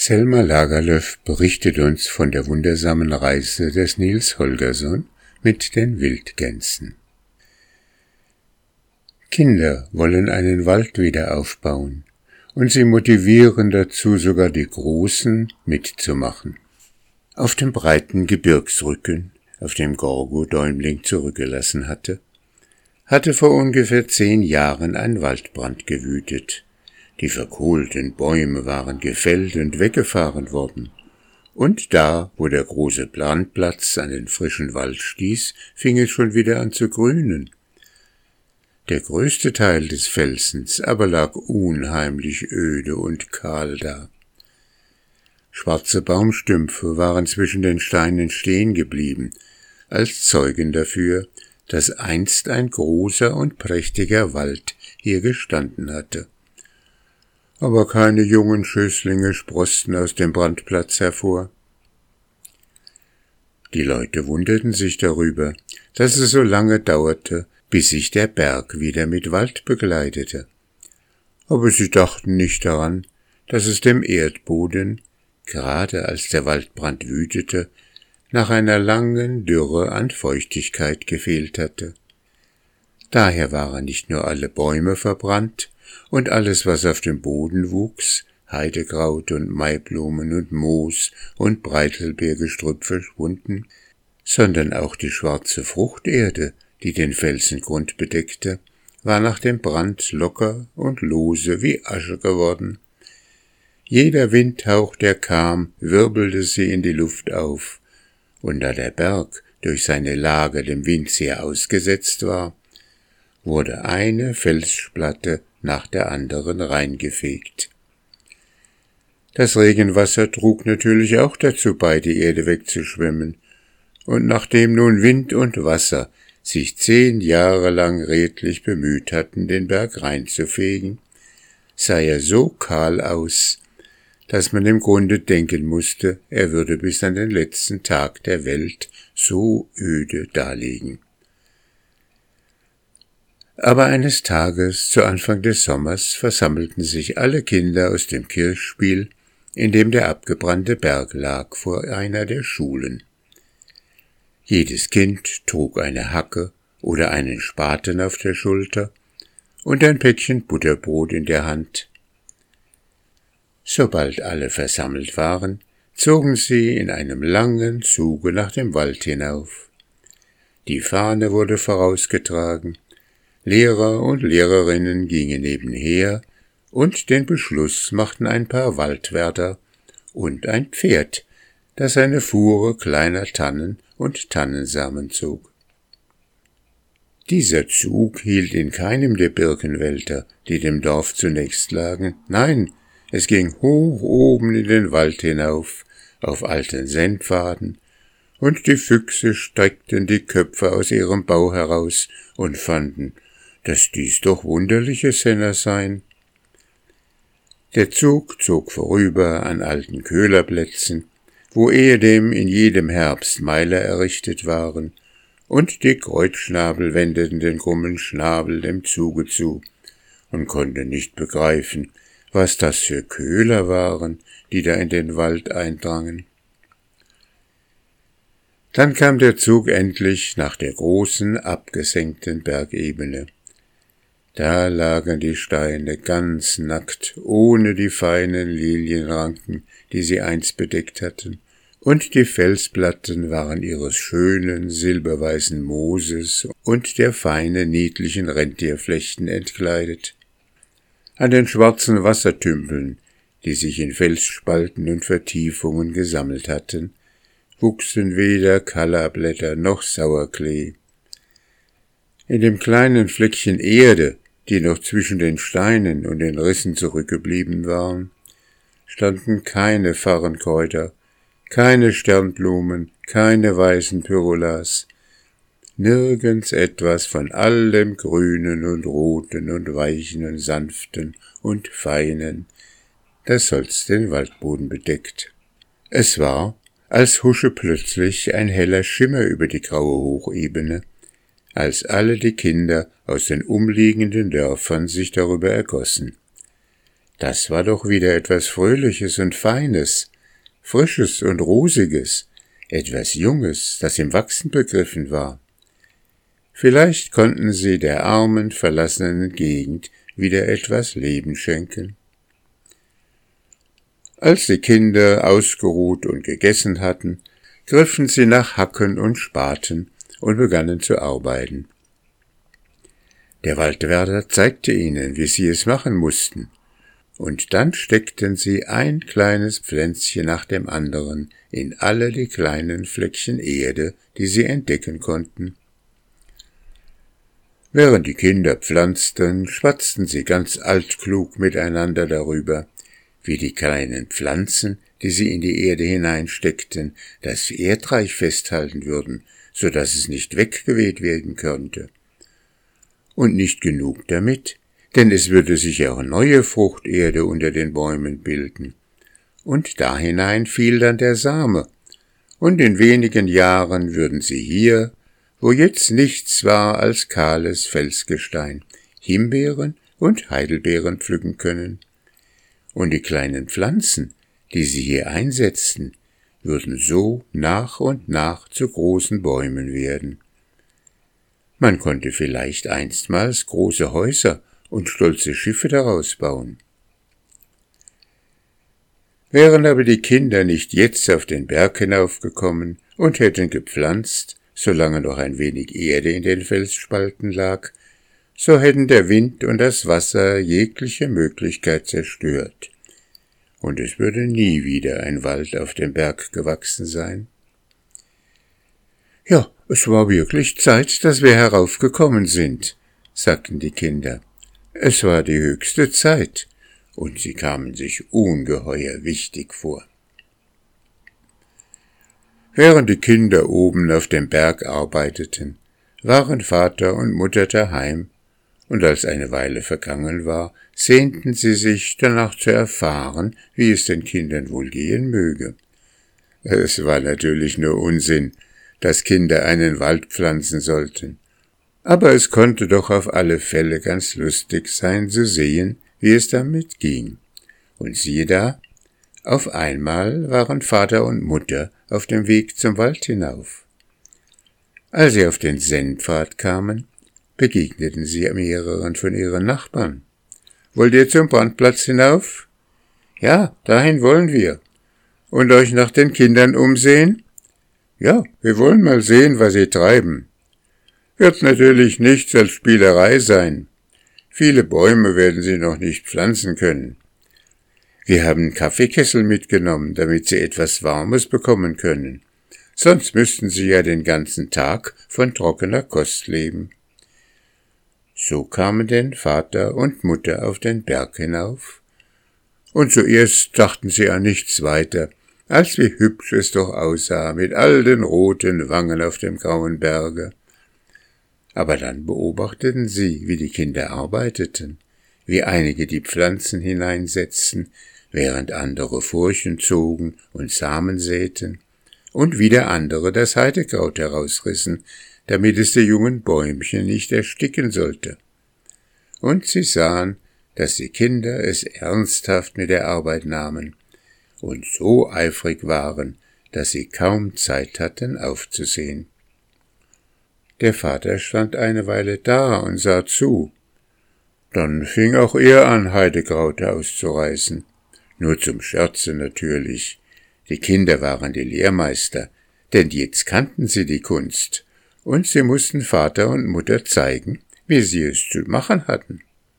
Selma Lagerlöf berichtet uns von der wundersamen Reise des Niels Holgersson mit den Wildgänsen. Kinder wollen einen Wald wieder aufbauen, und sie motivieren dazu sogar die Großen mitzumachen. Auf dem breiten Gebirgsrücken, auf dem Gorgo Däumling zurückgelassen hatte vor ungefähr 10 Jahren ein Waldbrand gewütet. Die verkohlten Bäume waren gefällt und weggefahren worden. Und da, wo der große Brandplatz an den frischen Wald stieß, fing es schon wieder an zu grünen. Der größte Teil des Felsens aber lag unheimlich öde und kahl da. Schwarze Baumstümpfe waren zwischen den Steinen stehen geblieben, als Zeugen dafür, dass einst ein großer und prächtiger Wald hier gestanden hatte. Aber keine jungen Schößlinge sproßten aus dem Brandplatz hervor. Die Leute wunderten sich darüber, dass es so lange dauerte, bis sich der Berg wieder mit Wald bekleidete. Aber sie dachten nicht daran, dass es dem Erdboden, gerade als der Waldbrand wütete, nach einer langen Dürre an Feuchtigkeit gefehlt hatte. Daher waren nicht nur alle Bäume verbrannt und alles, was auf dem Boden wuchs, Heidekraut und Maiblumen und Moos und Breitelbeergestrüpp verschwunden, sondern auch die schwarze Fruchterde, die den Felsengrund bedeckte, war nach dem Brand locker und lose wie Asche geworden. Jeder Windhauch, der kam, wirbelte sie in die Luft auf, und da der Berg durch seine Lage dem Wind sehr ausgesetzt war, wurde eine Felsplatte nach der anderen reingefegt. Das Regenwasser trug natürlich auch dazu bei, die Erde wegzuschwemmen, und nachdem nun Wind und Wasser sich 10 Jahre lang redlich bemüht hatten, den Berg reinzufegen, sah er so kahl aus, dass man im Grunde denken musste, er würde bis an den letzten Tag der Welt so öde daliegen. Aber eines Tages, zu Anfang des Sommers, versammelten sich alle Kinder aus dem Kirchspiel, in dem der abgebrannte Berg lag, vor einer der Schulen. Jedes Kind trug eine Hacke oder einen Spaten auf der Schulter und ein Päckchen Butterbrot in der Hand. Sobald alle versammelt waren, zogen sie in einem langen Zuge nach dem Wald hinauf. Die Fahne wurde vorausgetragen, Lehrer und Lehrerinnen gingen nebenher, und den Beschluss machten ein paar Waldwärter und ein Pferd, das eine Fuhre kleiner Tannen und Tannensamen zog. Dieser Zug hielt in keinem der Birkenwälder, die dem Dorf zunächst lagen, nein, es ging hoch oben in den Wald hinauf, auf alten Sennpfaden, und die Füchse streckten die Köpfe aus ihrem Bau heraus und fanden, dass dies doch wunderliche Senner seien. Der Zug zog vorüber an alten Köhlerplätzen, wo ehedem in jedem Herbst Meiler errichtet waren, und die Kreuzschnabel wendeten den krummen Schnabel dem Zuge zu und konnten nicht begreifen, was das für Köhler waren, die da in den Wald eindrangen. Dann kam der Zug endlich nach der großen, abgesenkten Bergebene. Da lagen die Steine ganz nackt, ohne die feinen Lilienranken, die sie einst bedeckt hatten, und die Felsplatten waren ihres schönen, silberweißen Mooses und der feinen, niedlichen Rentierflechten entkleidet. An den schwarzen Wassertümpeln, die sich in Felsspalten und Vertiefungen gesammelt hatten, wuchsen weder Kallablätter noch Sauerklee. In dem kleinen Fleckchen Erde, die noch zwischen den Steinen und den Rissen zurückgeblieben waren, standen keine Farrenkräuter, keine Sternblumen, keine weißen Pyrolas, nirgends etwas von all dem Grünen und Roten und Weichen und Sanften und Feinen, das sonst den Waldboden bedeckt. Es war, als husche plötzlich ein heller Schimmer über die graue Hochebene, als alle die Kinder aus den umliegenden Dörfern sich darüber ergossen. Das war doch wieder etwas Fröhliches und Feines, Frisches und Rosiges, etwas Junges, das im Wachsen begriffen war. Vielleicht konnten sie der armen, verlassenen Gegend wieder etwas Leben schenken. Als die Kinder ausgeruht und gegessen hatten, griffen sie nach Hacken und Spaten und begannen zu arbeiten. Der Waldwärter zeigte ihnen, wie sie es machen mussten, und dann steckten sie ein kleines Pflänzchen nach dem anderen in alle die kleinen Fleckchen Erde, die sie entdecken konnten. Während die Kinder pflanzten, schwatzten sie ganz altklug miteinander darüber, wie die kleinen Pflanzen, die sie in die Erde hineinsteckten, das Erdreich festhalten würden, so dass es nicht weggeweht werden könnte. Und nicht genug damit, denn es würde sich auch neue Fruchterde unter den Bäumen bilden. Und da hinein fiel dann der Same, und in wenigen Jahren würden sie hier, wo jetzt nichts war als kahles Felsgestein, Himbeeren und Heidelbeeren pflücken können. Und die kleinen Pflanzen, die sie hier einsetzten, würden so nach und nach zu großen Bäumen werden. Man konnte vielleicht einstmals große Häuser und stolze Schiffe daraus bauen. Wären aber die Kinder nicht jetzt auf den Berg hinaufgekommen und hätten gepflanzt, solange noch ein wenig Erde in den Felsspalten lag, so hätten der Wind und das Wasser jegliche Möglichkeit zerstört, und es würde nie wieder ein Wald auf dem Berg gewachsen sein. »Ja, es war wirklich Zeit, dass wir heraufgekommen sind«, sagten die Kinder. »Es war die höchste Zeit«, und sie kamen sich ungeheuer wichtig vor. Während die Kinder oben auf dem Berg arbeiteten, waren Vater und Mutter daheim, und als eine Weile vergangen war, sehnten sie sich danach zu erfahren, wie es den Kindern wohl gehen möge. Es war natürlich nur Unsinn, dass Kinder einen Wald pflanzen sollten, aber es konnte doch auf alle Fälle ganz lustig sein zu sehen, wie es damit ging. Und siehe da, auf einmal waren Vater und Mutter auf dem Weg zum Wald hinauf. Als sie auf den Sennpfad kamen, begegneten sie mehreren von ihren Nachbarn. »Wollt ihr zum Brandplatz hinauf?« »Ja, dahin wollen wir.« »Und euch nach den Kindern umsehen?« »Ja, wir wollen mal sehen, was sie treiben.« »Wird natürlich nichts als Spielerei sein. Viele Bäume werden sie noch nicht pflanzen können. Wir haben Kaffeekessel mitgenommen, damit sie etwas Warmes bekommen können. Sonst müssten sie ja den ganzen Tag von trockener Kost leben.« So kamen denn Vater und Mutter auf den Berg hinauf, und zuerst dachten sie an nichts weiter, als wie hübsch es doch aussah mit all den roten Wangen auf dem grauen Berge. Aber dann beobachteten sie, wie die Kinder arbeiteten, wie einige die Pflanzen hineinsetzten, während andere Furchen zogen und Samen säten, und wieder andere das Heidekraut herausrissen, damit es die jungen Bäumchen nicht ersticken sollte. Und sie sahen, dass die Kinder es ernsthaft mit der Arbeit nahmen und so eifrig waren, dass sie kaum Zeit hatten aufzusehen. Der Vater stand eine Weile da und sah zu. Dann fing auch er an, Heidekraut auszureißen. Nur zum Scherze natürlich. Die Kinder waren die Lehrmeister, denn jetzt kannten sie die Kunst, und sie mussten Vater und Mutter zeigen, wie sie es zu machen hatten.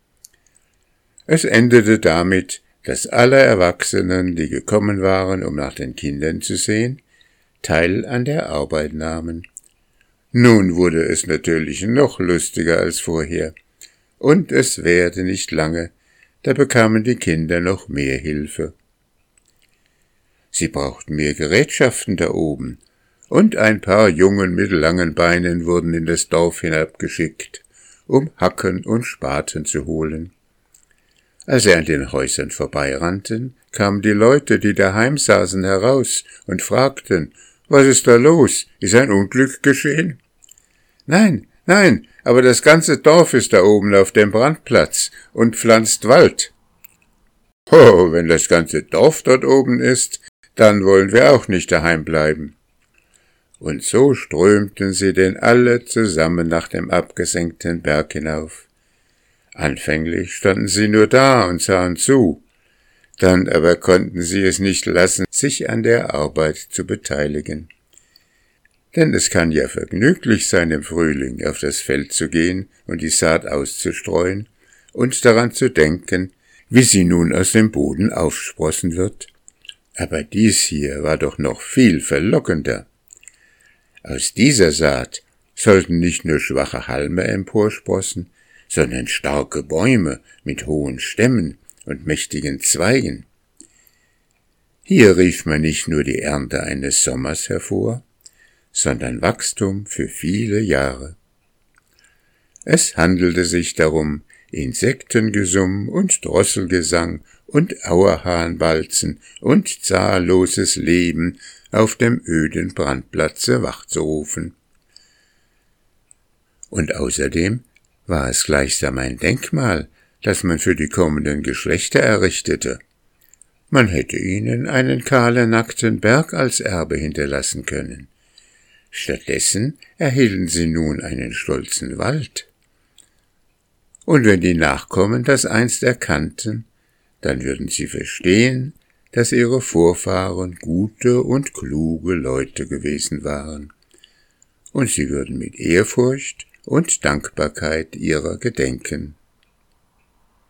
Es endete damit, dass alle Erwachsenen, die gekommen waren, um nach den Kindern zu sehen, teil an der Arbeit nahmen. Nun wurde es natürlich noch lustiger als vorher, und es währte nicht lange, da bekamen die Kinder noch mehr Hilfe. Sie brauchten mehr Gerätschaften da oben, und ein paar Jungen mit langen Beinen wurden in das Dorf hinabgeschickt, um Hacken und Spaten zu holen. Als sie an den Häusern vorbeirannten, kamen die Leute, die daheim saßen, heraus und fragten, »Was ist da los? Ist ein Unglück geschehen?« »Nein, nein, aber das ganze Dorf ist da oben auf dem Brandplatz und pflanzt Wald.« Oh, wenn das ganze Dorf dort oben ist, dann wollen wir auch nicht daheim bleiben. Und so strömten sie denn alle zusammen nach dem abgesenkten Berg hinauf. Anfänglich standen sie nur da und sahen zu, dann aber konnten sie es nicht lassen, sich an der Arbeit zu beteiligen. Denn es kann ja vergnüglich sein, im Frühling auf das Feld zu gehen und die Saat auszustreuen und daran zu denken, wie sie nun aus dem Boden aufsprossen wird. Aber dies hier war doch noch viel verlockender. Aus dieser Saat sollten nicht nur schwache Halme emporsprossen, sondern starke Bäume mit hohen Stämmen und mächtigen Zweigen. Hier rief man nicht nur die Ernte eines Sommers hervor, sondern Wachstum für viele Jahre. Es handelte sich darum, Insektengesumm und Drosselgesang und Auerhahnbalzen und zahlloses Leben auf dem öden Brandplatze wachzurufen. Und außerdem war es gleichsam ein Denkmal, das man für die kommenden Geschlechter errichtete. Man hätte ihnen einen kahlen, nackten Berg als Erbe hinterlassen können. Stattdessen erhielten sie nun einen stolzen Wald. Und wenn die Nachkommen das einst erkannten, dann würden sie verstehen, dass ihre Vorfahren gute und kluge Leute gewesen waren, und sie würden mit Ehrfurcht und Dankbarkeit ihrer gedenken.